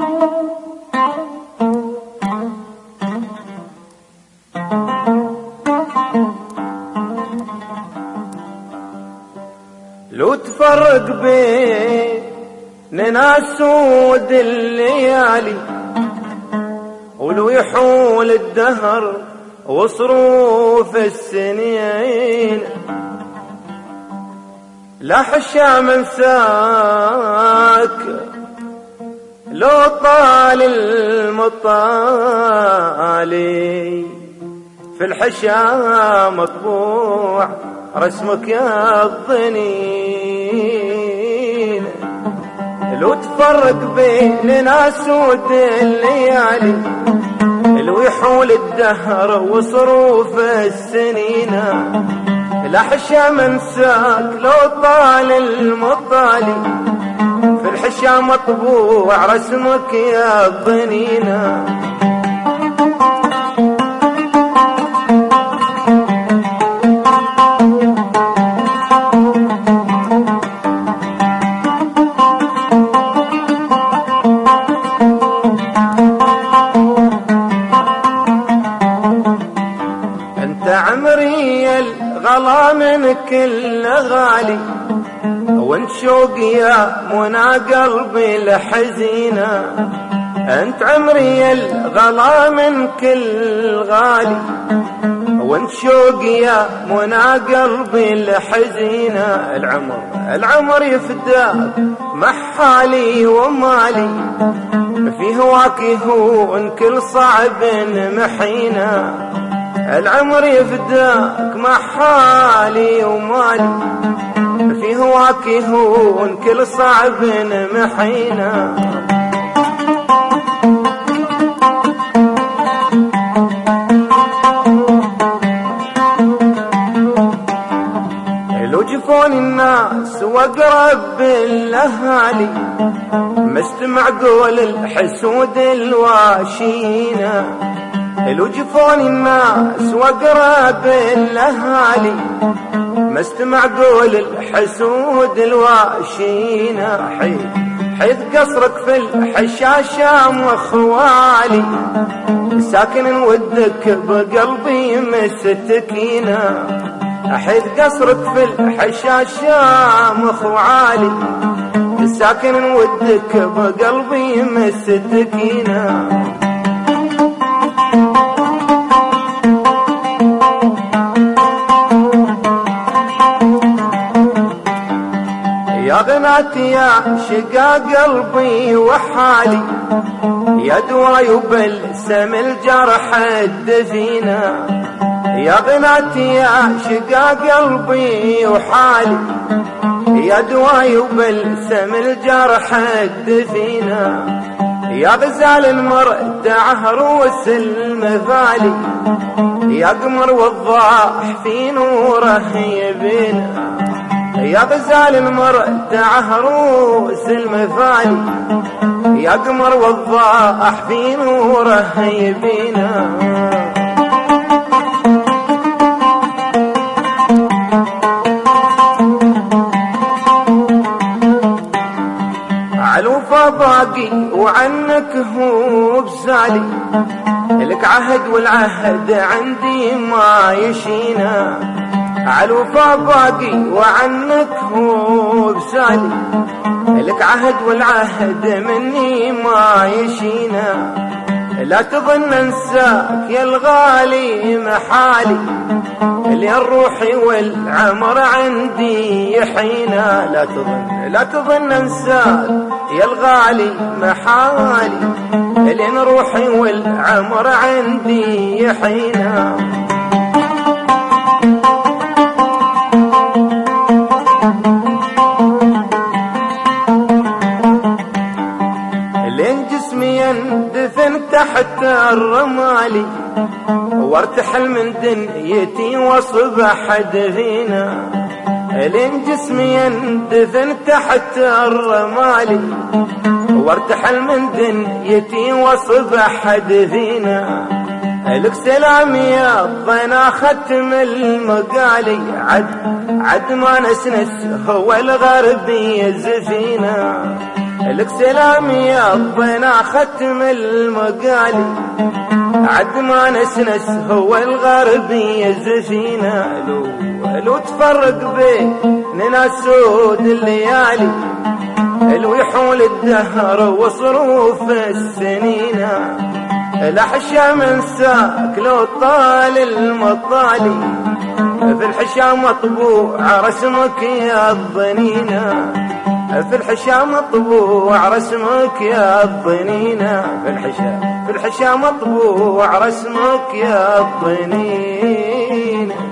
لو تفرق بيننا سود الليالي، ولو يحول الدهر وصروف السنين، لا حشا منساك لو طال المطالي، في الحشا مطبوع رسمك يا الظنين. لو تفرق بيننا سود الليالي، لو يحول الدهر وصروف السنين، لا حشا منساك لو طال المطالي، في الحشا مطبوع رسمك يا الظنين. عمري الغلا من كل غالي، وانت شوق يا منى قلبي الحزينة. انت عمري الغلا من كل غالي، وانت شوق يا منى قلبي الحزينة. العمر يفداك محالي ومالي، في هواك يهون كل صعب محينا. العمر يفداك محالي ومالي، في هواك يهون كل صعب محينا. لو جفون الناس واقرب الاهالي، مستمع قول الحسود الواشينا. لو جفون الناس واقرب الاهالي، مستمع قول الحسود الواشينا. حيث قصرك في الحشاشة مخوالي، ساكن ودك بقلبي مستكينا. حيث قصرك في الحشاشة مخوالي، ساكن ودك بقلبي مستكينا. يا بناتي يا شقا قلبي وحالي، يا دواي وبلسم الجرح الدفينة. يا بناتي يا شقا قلبي وحالي، يا دواي وبلسم الجرح الدفينة. يا غزال المرتع روس المثالي، يا قمر وضاح في نوره يبينا. يا غزال المرتع روس المثالي، يا قمر وضاح في نوره يبينا. علوفة باقي وعنك هو بزالي، لك عهد والعهد عندي ما يشينا. علوفة باقي وعنك هو بزالي، لك عهد والعهد مني ما يشينا. لا تظن انساك يا الغالي محالي، اللي روحي والعمر عندي يحينا. لا تظن انساك يا الغالي محالي، اللي روحي والعمر عندي يحينا. لين جسمي يندفن تحت الرمالي، وارتحل من دنيتي واصبح دفينا. لين جسمي يندفن تحت الرمالي، وارتحل من دنيتي واصبح دفينا. لك سلام يا الضنا ختم المقالي، عد ما نسنس هو الغرب يزفينا. لك سلام يا الضنا ختم المقالي، عد ما نسنس هو الغربي يزفينا، لو تفرق بيننا سود الليالي، لو يحول الدهر وصروف السنين، الحشا من ساك لو طال المطالي، في الحشا مطبوع رسمك يا الضنينة، في الحشا مطبوع رسمك يا الضنينة، في الحشا مطبوع رسمك يا الضنينة.